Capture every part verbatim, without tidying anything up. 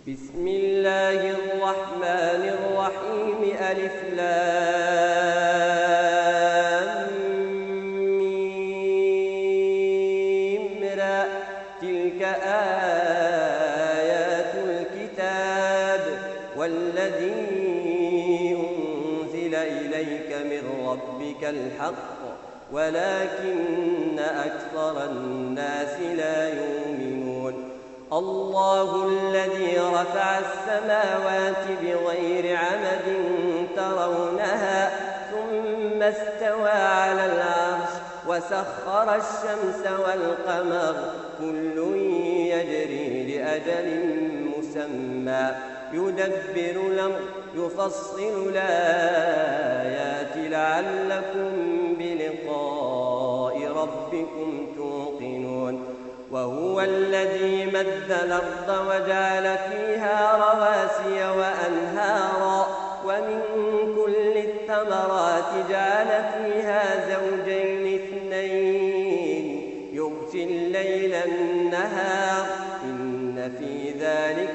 بسم الله الرحمن الرحيم ألف لام ميم را تلك آيات الكتاب والذي أنزل إليك من ربك الحق ولكن أكثر الناس لا يؤمنون الله الذي رفع السماوات بغير عمد ترونها ثم استوى على العرش وسخر الشمس والقمر كل يجري لأجل مسمى يدبر الأمر يفصل الآيات لعلكم بلقاء ربكم توقنون وهو الذي مد الأرض وجعل فيها رواسي وأنهارا ومن كل الثمرات جعل فيها زوجين اثنين يغشي الليل النهار إن في ذلك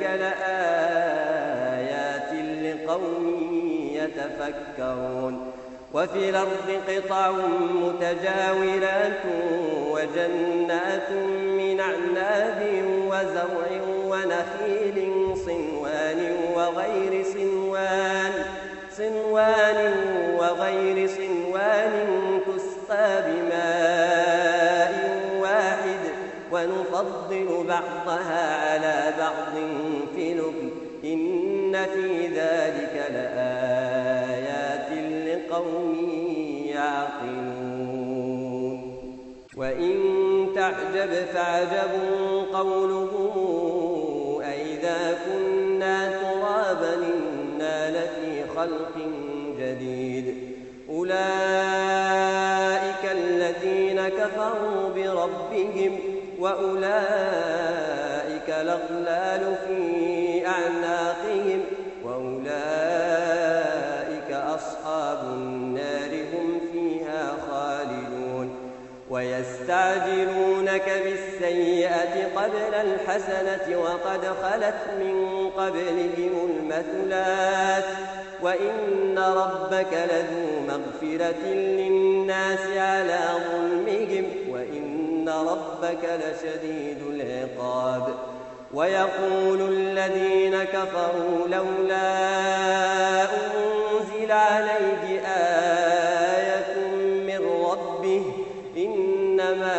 لآيات لقوم يتفكرون وفي الأرض قطع متجاورات وجنات من أعناب وزرع ونخيل صنوان وغير صنوان صنوان وغير صنوان تسقى بماء واحد ونفضل بعضها على بعض في الأكل إن في ذلك لآيات لقوم يعقلون وإن تعجب فعجب قولهم أئذا كنا ترابا إنا لفي خلق جديد أولئك الذين كفروا بربهم وأولئك الأغلال في أعناقهم وأولئك أصحاب النار هم فيها خالدون ويستعجلونك بالسيئة قبل الحسنة وقد خلت من قبلهم المثلات وإن ربك لذو مغفرة للناس على ظلمهم وإن ربك لشديد العقاب ويقول الذين كفروا لولا أنزل عليه آية من ربه إنما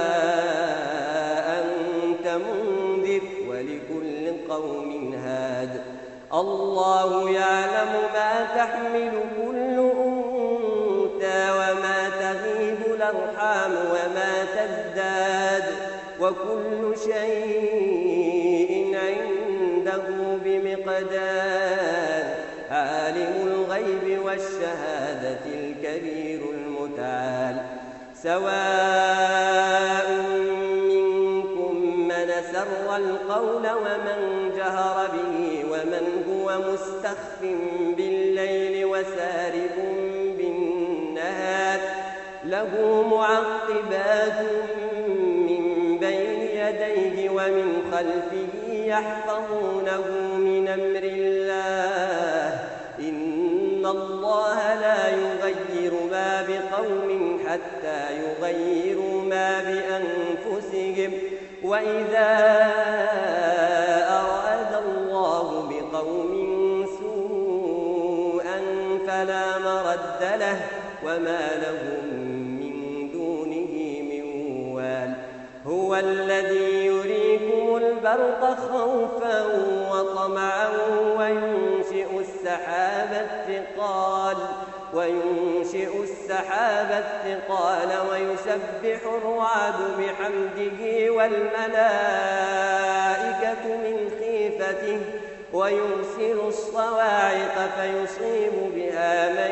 أنت منذر ولكل قوم هاد الله يعلم ما تحمل كل أنثى وما تغيب الأرحام وما تزداد وكل شيء عنده بمقدار عالم الغيب والشهادة الكبير المتعال سواء منكم من سر القول ومن جهر به ومن هو مستخف بالليل وسارب بالنهار له معقبات من بين يديه ومن خلفه يحفظونه من أمر الله إن الله لا يغير ما بقوم حتى يغيروا ما بأنفسهم وإذا أراد الله بقوم سوءا فلا مرد له وما لهم من دونه من وال هو الذي يريكم البرق خوفا وطمعا وينشئ السحاب الثقال وينشئ السحاب الثقال ويسبح الرعد بحمده والملائكة من خيفته ويرسل الصواعق فيصيب بها من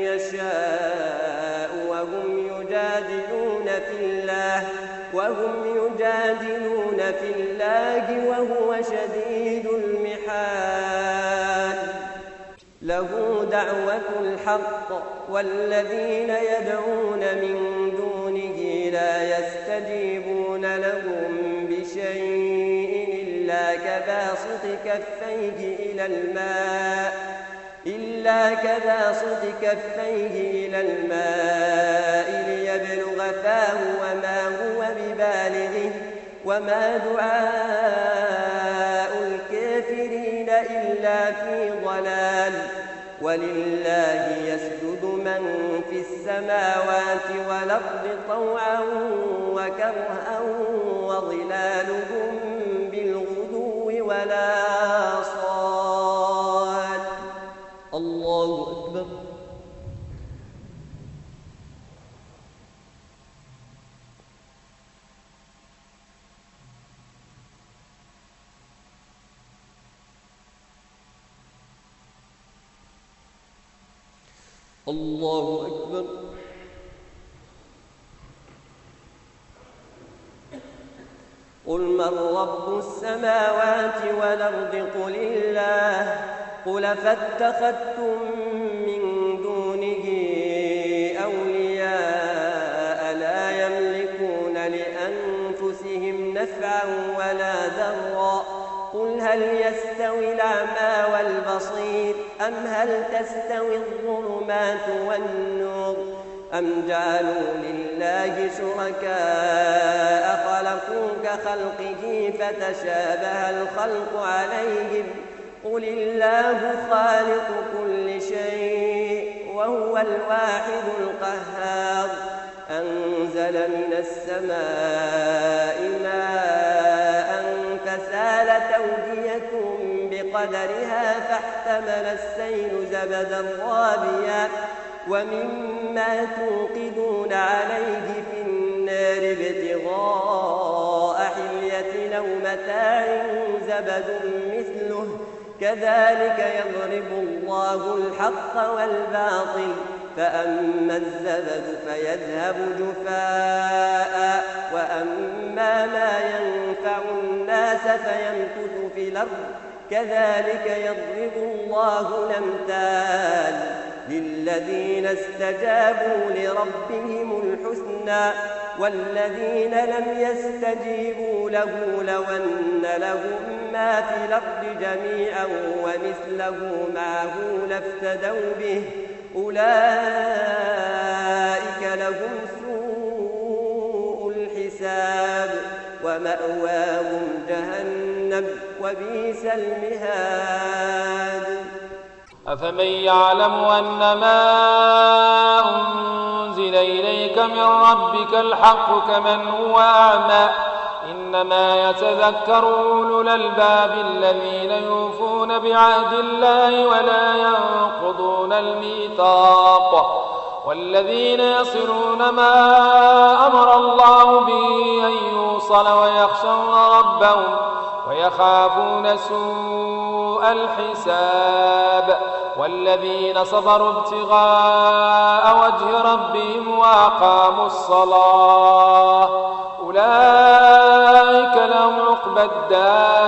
يشاء وهم يجادلون في الله وهم يجادلون في الله وهو شديد المحال له دعوة الحق والذين يدعون من دونه لا يستجيبون لهم بشيء إلا كباسط كفيه إلى الماء إلا كباسط كفيه إلى الماء ليبلغ فاه وما هو ببالغه وما دعاء الكافرين إلا في ضلال ولله يسجد من في السماوات والأرض طوعا وكرها وظلالهم بالغدو والآصال. الله أكبر. الله أكبر. قل من رب السماوات والأرض قل الله قل فاتخذتم من دونه أولياء لا يملكون لأنفسهم نفعا ولا ضرا قل هل يستوي الأعمى والبصير أم هل تستوي الظلمات والنور أم جعلوا لله شركاء خلقوا كخلقه فتشابه الخلق عليهم قل الله خالق كل شيء وهو الواحد القهار أنزل من السماء ماء فسالت أودية بقدرها فاحتمل السيل زبدا رابيا ومما توقدون عليه في النار ابتغاء حلية أو متاع زبد مثله كذلك يضرب الله الحق والباطل فأما الزبد فيذهب جفاء وأما ما ينفع الناس فيمكث في الأرض كذلك يضرب الله الأمثال للذين استجابوا لربهم الحسنى والذين لم يستجيبوا له لو أن لهم ما في الأرض جميعا ومثله معه لافتدوا به أولئك لهم سوء الحساب ومأواهم جهنم وبئس المهاد. أفمن يعلم أنما أنزل إليك من ربك الحق كمن هو أعمى إنما يتذكر أولو الألباب الذين يوفون بعهد الله ولا ينقضون الميثاق والذين يصلون ما أمر الله به أن يوصل ويخشون ربهم ويخافون سوء الحساب والذين صبروا ابتغاء وجه ربهم وأقاموا الصلاة أولئك لهم عقبى الدار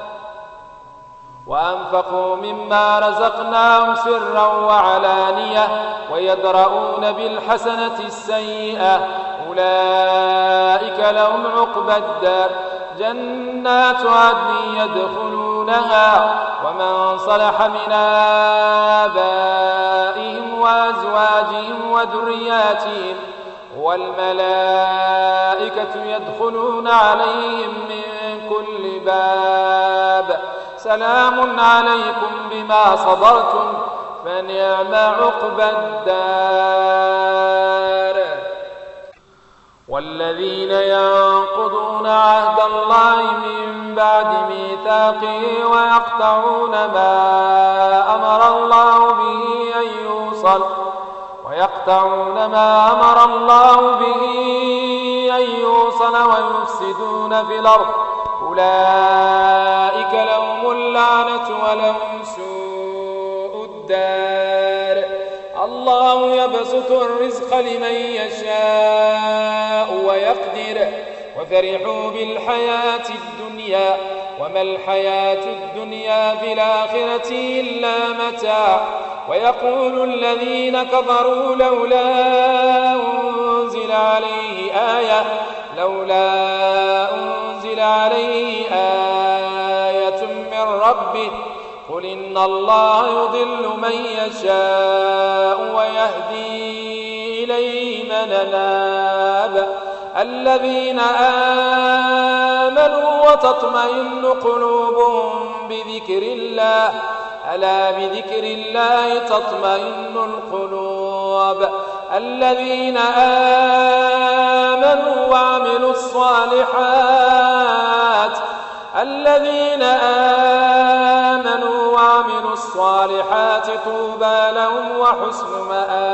وأنفقوا مما رزقناهم سرا وعلانية ويدرؤون بالحسنة السيئة أولئك لهم عقبى الدار جنات عدن يدخلونها ومن صلح من آبائهم وأزواجهم وذرياتهم والملائكة يدخلون عليهم من كل باب سلام عليكم بما صبرتم فنعم عقبى الدار. والذين ينقضون عهد الله من بعد ميثاقه ويقطعون ما أمر الله به أن يوصل ويقطعون ما أمر الله به أن يوصل ويفسدون في الأرض أولئك لهم اللعنة ولهم سوء الدار. الله يبسط الرزق لمن يشاء ويقدر وفرحوا بالحياة الدنيا وما الحياة الدنيا في الآخرة إلا متاع ويقول الذين كفروا لولا أنزل عليه آية لولا أنزل عليه آية هداية من ربه قل إن الله يضل من يشاء ويهدي إليه من أناب الذين آمنوا وتطمئن قلوبهم بذكر الله ألا بذكر الله تطمئن القلوب الذين آمنوا وعملوا الصالحات الذين آمنوا وعملوا الصالحات طوبى لهم وحسن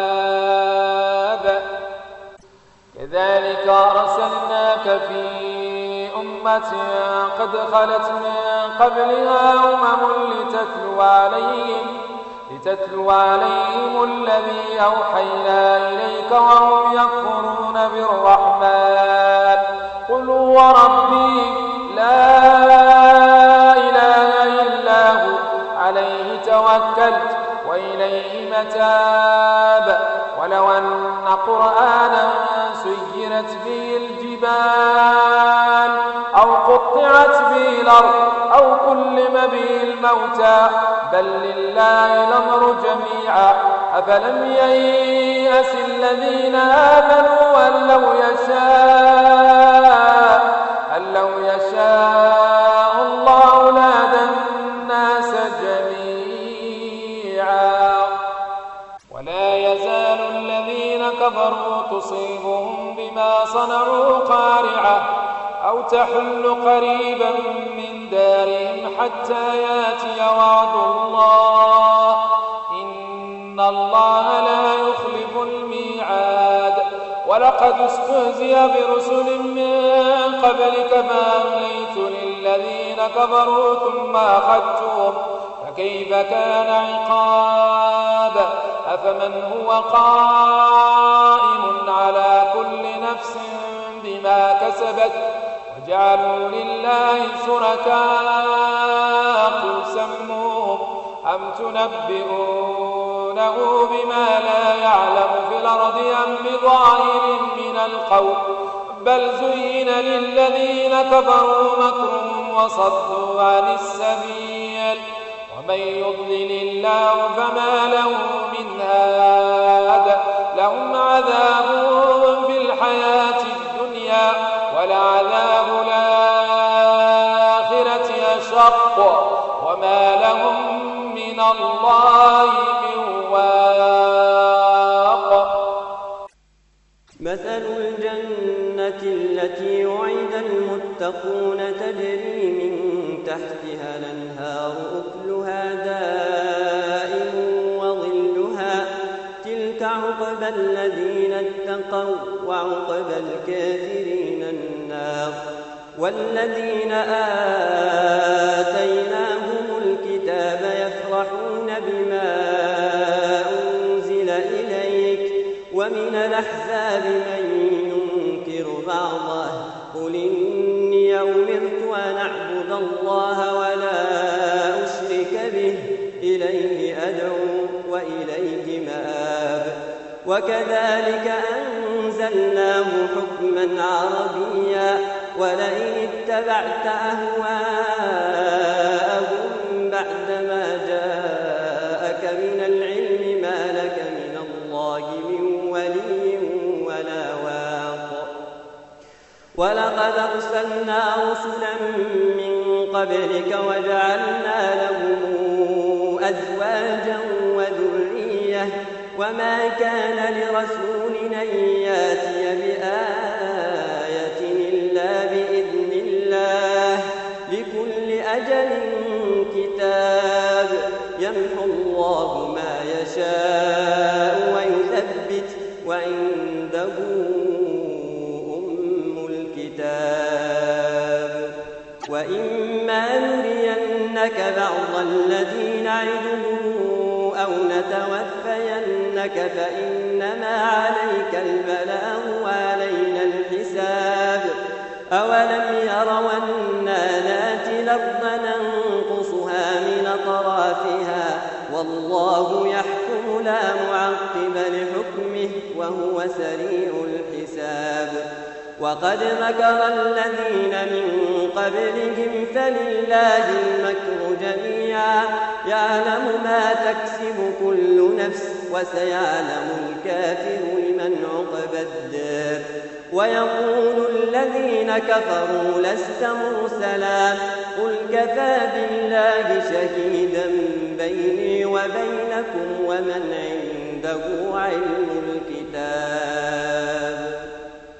مآب كذلك أرسلناك في أمة قد خلت من قبلها أمم لتتلو عليهم لتتلو عليهم الذي أوحينا إليك وهم يكفرون بالرحمن قل هو ربي لا إله إلا هو عليه توكلت وإليه متاب ولو أن قرآنا سيرت به الجبال أو قطعت به الأرض أو كلم به الموتى بل لله الأمر جميعا أفلم ييأس الذين آمنوا أن لو يشاء أن لو يشاء الله لهدى الناس جميعا ولا يزال الذين كفروا تصيبهم بما صنعوا قارعة أو تحل قريبا من دارهم حتى ياتي وعد الله إن الله لا يخلف الميعاد ولقد استهزئ برسل من قبلك فأمليت للذين كفروا ثم أخذتهم فكيف كان عقاب أفمن هو قائم على كل نفس بما كسبت وجعلوا لله شركاء قل سموهم أم تنبئونه بما لا يعلم في الأرض أم بظاهر من القول بل زين للذين كفروا مكرهم وصدوا عن السبيل ومن يضلل الله فما له من هاد لهم عذاب في الحياة الدنيا ولعذاب الآخرة أشق وما لهم من الله من واق مثل الجنة التي وعد المتقون تجري من تحتها الأنهار أكلها دائم وظلها تلك عقبى الذين اتقوا وعقبى الكافرين النار والذين آتيناهم الكتاب يفرحون بما أنزل إليك ومن الأحزاب من ينكر بعضه قل إني أمرت أن أعبد الله ولا أشرك به إليه أدعو وإليه مآب وكذلك أنزلناه حكما عربيا ولئن اتبعت أهواءهم بعدما جاءك من العلم ما لك من الله من ولي ولا واق ولقد أرسلنا رسلا من قبلك وجعلنا لهم أزواجا وذرية وما كان لرسول أن ياتي بآية إلا بإذن الله لكل أجل كتاب يمحو الله ما يشاء ويثبت وعنده أم الكتاب وإما نرينك بعض الذي نعدهم أو نتوفينك فإنما عليك البلاغ وعلينا الحساب أولم يروا أنا ناتي الأرض ننقصها من أطرافها والله يحكم لا معقب لحكمه وهو سريع الحساب وقد مكر الذين من قبلهم فلله المكر جميعا يعلم ما تكسب كل نفس وسيعلم الكافر لمن عقبى الدار. ويقول الذين كفروا لست مرسلا قل كفى بالله شهيدا بيني وبينكم ومن عنده علم الكتاب.